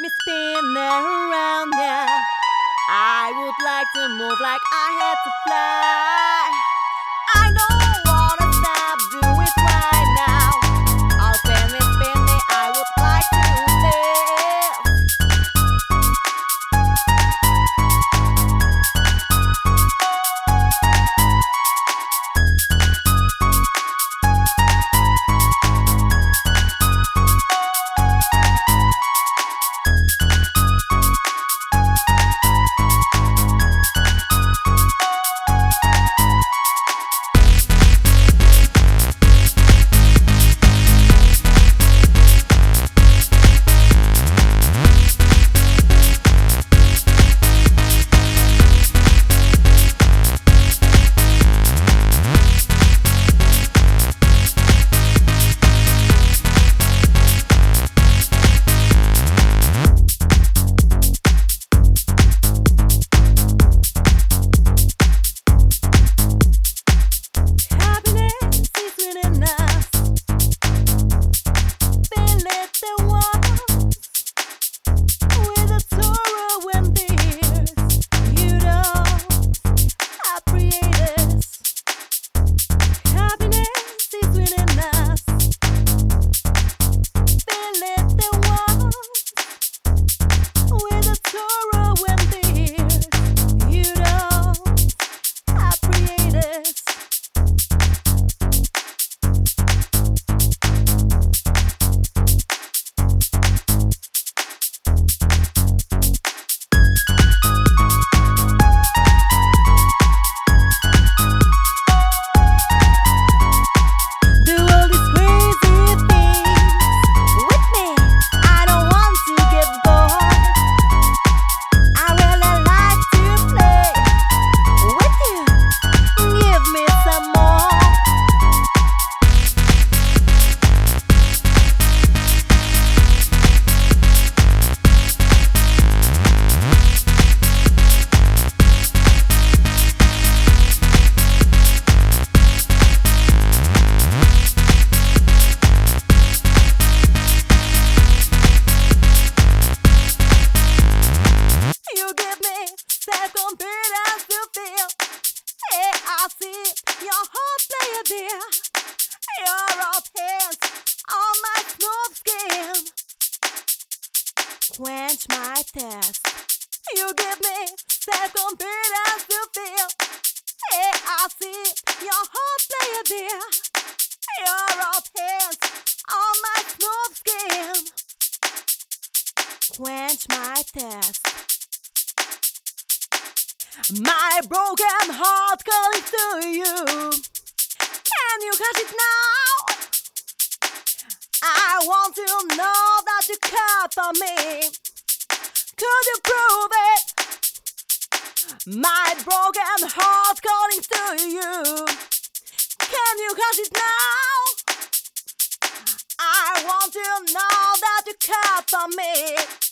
me spin around, yeah. I would like to move like I had to fly. I don't wanna stop, do it right now. I'll spin me, I would like to live. Confidence to feel. Hey, I see your heart player there. Your rough hands on my smooth skin. Quench my thirst. You give me self-confidence to feel. Hey, I see your heart player there. Your rough hands on my smooth skin. Quench my thirst. My broken heart calling to you. Can you catch it now? I want to know that you care for me. Could you prove it? My broken heart calling to you. Can you catch it now? I want to know that you care for me.